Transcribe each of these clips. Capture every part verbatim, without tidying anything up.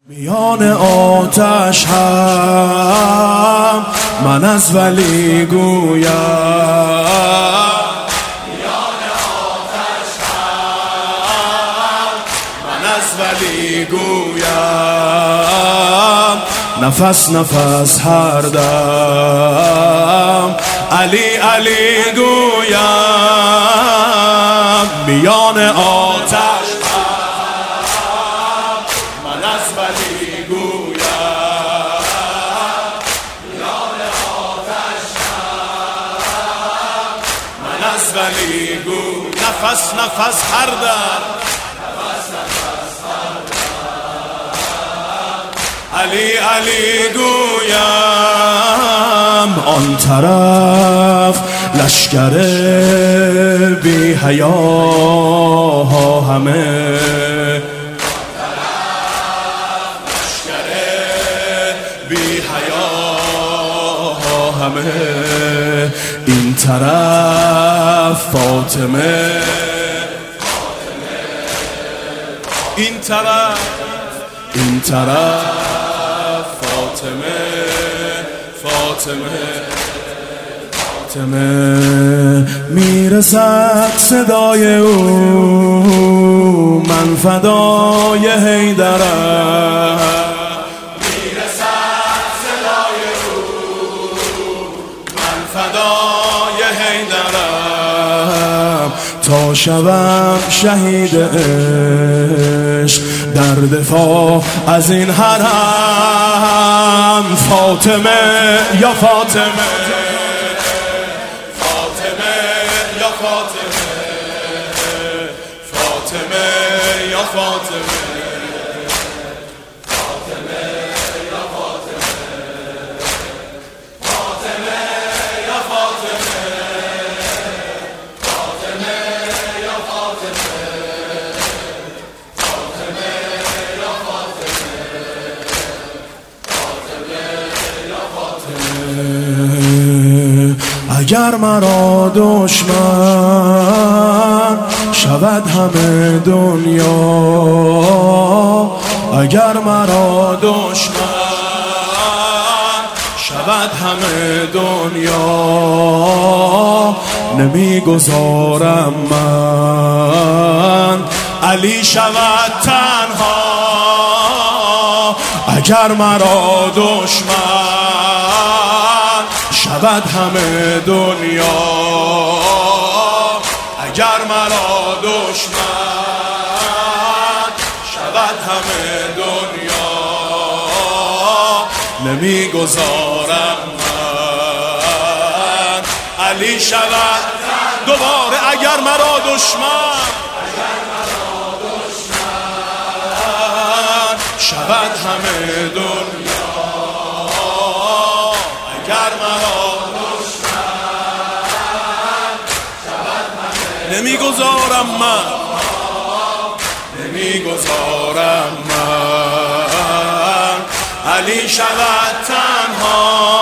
میان آتش هم من از ولی گویم، میان آتش هم من از ولی گویم، نفس نفس هر دم علی علی گویم، میان آتش ولی گویم، میان آتش من از ولی گویم، نفس نفس هر دم نفس نفس هر دم علی علی گویم، آن طرف لشکر بی حیاها همه، بی حیاها همه، این طرف فاطمه، این طرف این طرف فاطمه، فاطمه فاطمه میرسد صدای او، من فدای حیدرم، فدای حیدرم، تا شوم شهید عشق در دفاع از این حرم، فاطمه یا فاطمه، فاطمه یا فاطمه، فاطمه یا فاطمه، اگر مرا دشمن شود همه دنیا، اگر مرا دشمن شود همه دنیا، نمیگذارم من علی شود تنها، اگر مرا دشمن شود همه دنیا، اگر مرا دشمن شود همه دنیا، نمیگذارم من علی شود دوباره، اگر مرا دشمن شود همه دنیا، اگر مرا نمیگذارم من نمیگذارم من علی شود تنها،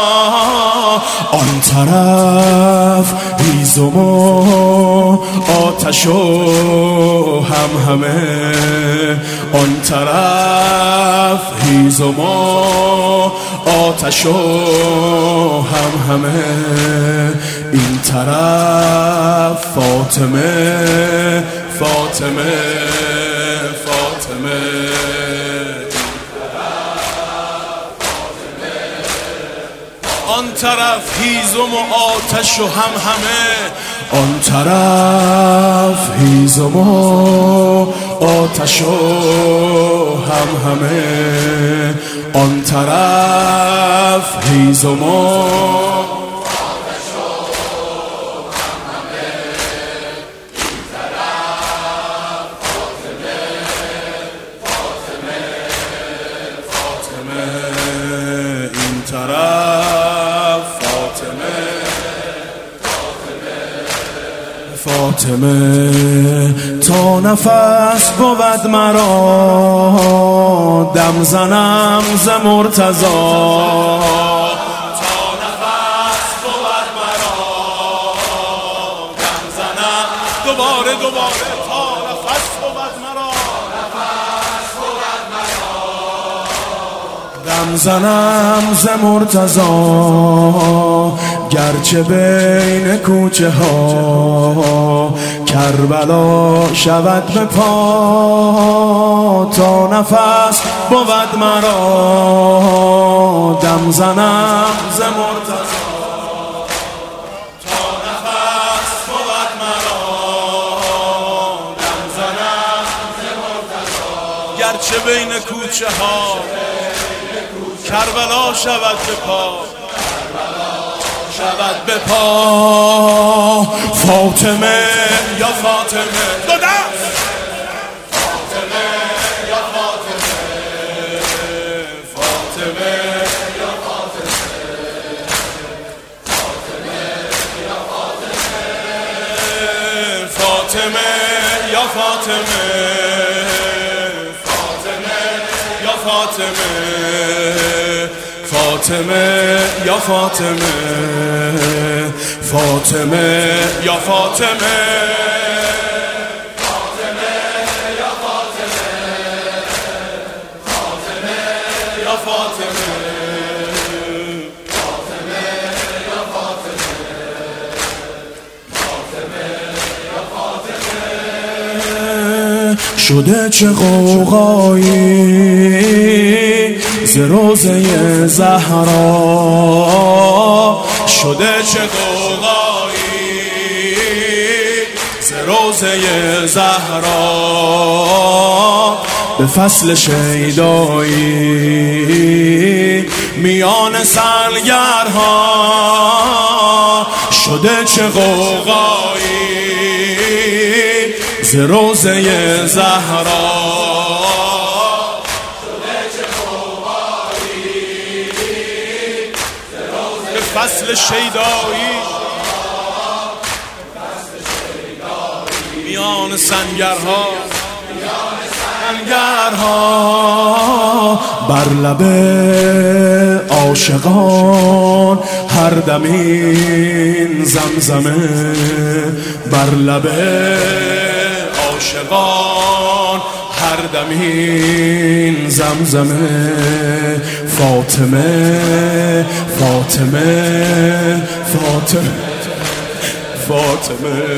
آن طرف هیزم و آتش و هم همه، آن طرف هیزم و آتش و هم همه، این طرف فاطمه فاطمه فاطمه، آن طرف هیزم و آتش و هم همه، آن طرف هیزم و آتش و هم همه، آن طرف هیزم و فاطمه، تا نفس بود مرا دم زنم ز مرتضی، تا نفس بود مرا دم زنم دوباره دوباره، تا نفس بود مرا نفس بود مرا دم زنم ز مرتضی گرچه بین کوچه ها کربلا شود به پا تا نفس بود مرا دم زنم ز مرتضی تا نفس بود مرا دم زنم ز مرتضی گرچه بین کوچه ها کربلا شود به پا شود به پا فاطمه یا فاطمه دو دست فاطمه یا فاطمه فاطمه یا فاطمه فاطمه یا فاطمه فاطمه یا فاطمه فاطمه یا فاطمه فاطمه یا فاطمه فاطمه یا فاطمه فاطمه یا فاطمه فاطمه یا فاطمه فاطمه یا فاطمه فاطمه یا فاطمه شده چه غوغایی ز روزه زهرا شده چه غوغایی ز روزه زهرا به فصل شیدایی میان سنگرها شده چه غوغایی ز روزه زهرا فصل شیدایی میان سنگرها سنگرها بر لب عاشقان هر دمین زمزمه بر لب عاشقان هر دمین زمزمه فاطمه فاطمه فاطمه فاطمه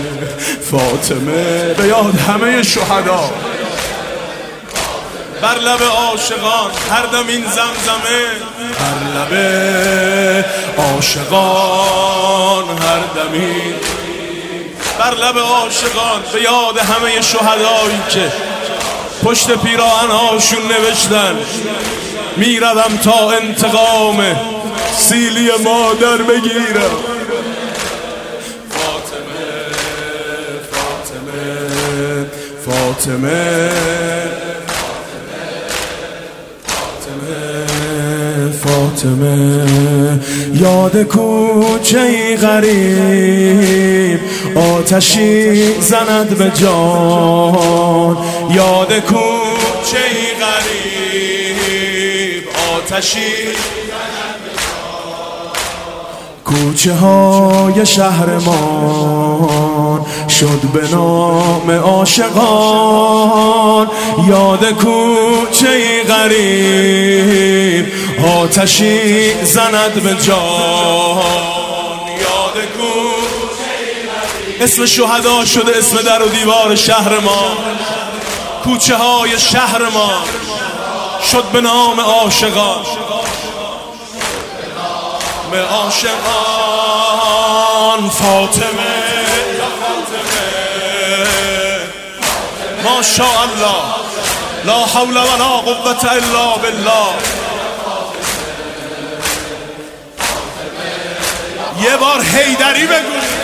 فاطمه به یاد همه شهدا بر لب عاشقان هر دمین زمزمه بر لب عاشقان هر دمین بر لب عاشقان به یاد همه شهدایی که پشت پیراهن‌هاشون نوشتن میروم تا انتقام سیلی مادر بگیرم فاطمه فاطمه فاطمه فاطمه یاد کوچه‌ای غریب آتشی زند به جان یاد کوچه‌ای غریب آتشی زند به جان کوچه های شهرمان شد به نام عاشقان یاد کوچه‌ای غریب آتشی زند به جان یاد کوچه‌ای غریب اسم شهدا شده اسم در و دیوار شهر ما کوچه های شهر ما شد به نام عاشقان به عاشقان فاطمه یا فاطمه ماشاءالله لا حول ولا قوة الا بالله یه بار حیدری بگو